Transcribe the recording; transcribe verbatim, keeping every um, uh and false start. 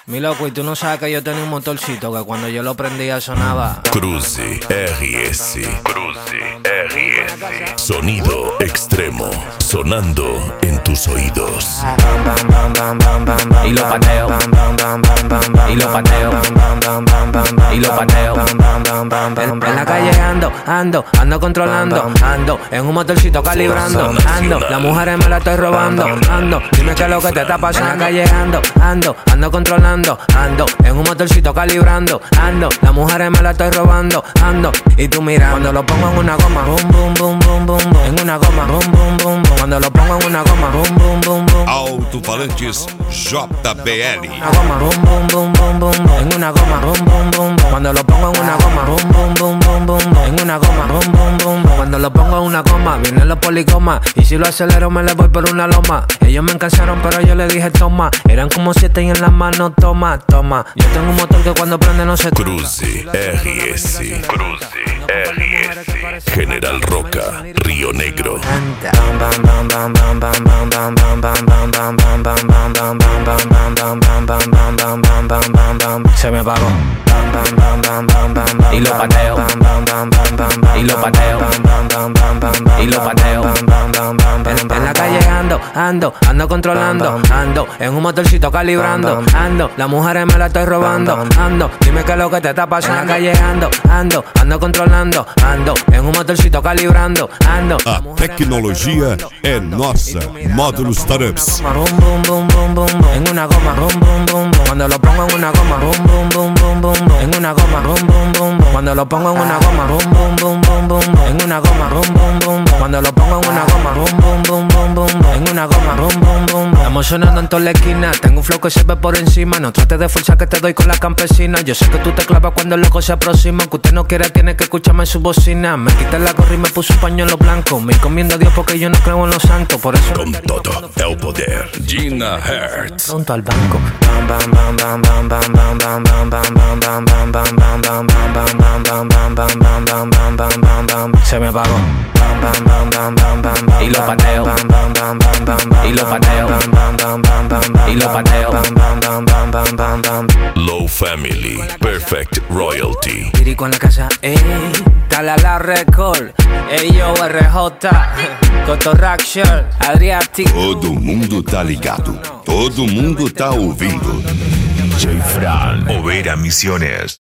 Mi loco, y tú no sabes que yo tenía un motorcito que cuando yo lo prendía sonaba Cruze R S. Cruze R S. Sonido extremo sonando en tus oídos. y lo pateo y lo pateo y lo pateo. En, en la calle ando, ando, ando controlando, ando en un motorcito calibrando, ando, las mujeres me la estoy robando, ando, dime qué es lo que te está pasando. En la calle ando, ando, ando controlando, ando en un motorcito calibrando, ando, las mujeres me la estoy robando, ando, y tú mira, cuando lo pongo en una goma, boom, boom, boom, boom, boom, boom, en una goma, boom, boom, boom, boom, cuando lo pongo en una goma, boom, boom, boom, boom, Alto-falantes J B L. una goma, boom, boom, boom, boom, boom, boom, en una goma, boom, boom, boom, boom, cuando lo pongo en una goma, boom, boom, boom, boom, boom, boom, en una goma, boom, boom, boom, boom, cuando lo pongo en una goma, vienen los policomas, y si lo acelero me le voy por una loma. Ellos me encansaron pero yo le dije toma, eran como siete y en las manos toma, toma. Yo tengo un motor que cuando prende no se Cruze R S. Cruze R S. General Roca, Río Negro. Se me apagó y lo pateo y lo pateo y lo pateo. En, en la calle ando, ando, ando controlando, ando en un motorcito calibrando, ando, las mujeres me la estoy robando, ando, dime qué es lo que te está pasando. En la calle ando, ando, ando controlando, ando en un motorcito calibrando, ando. A tecnologia é nossa. Módulos Startups. Boom, boom, boom, boom, boom, boom, en una goma, boom, boom, boom, boom, cuando lo pongo en una goma, boom, boom, boom, boom, boom, boom, en una goma, boom, boom, boom, boom, cuando lo pongo en una goma, boom, boom, boom, boom, boom, boom, en una goma, boom, boom, boom, boom, cuando lo pongo en una goma, boom, boom, boom, boom, boom, boom, en una goma, boom, boom, boom, boom. Estamos sonando en toda la esquina, tengo un flow que se ve por encima, no trates de fuerza que te doy con la campesina. Yo sé que tú te clavas cuando el loco se aproxima, que usted no quiere, tiene que escucharme en su bocina. Me quité la gorra y me puse un pañuelo blanco, me encomiendo a Dios porque yo no creo en los santos, por eso Con todo el poder. Gina Hertz. pronto al banco. Se me apagó y lo pateo y lo pateo y lo pateo. Low Family. Perfect Royalty. Tirico en la casa, ey, dale a la record, ey yo R J, Cotorraction, Adriatic. Todo mundo tá ligado. Todo mundo tá ouvindo. J. Fran, Overa Misiones.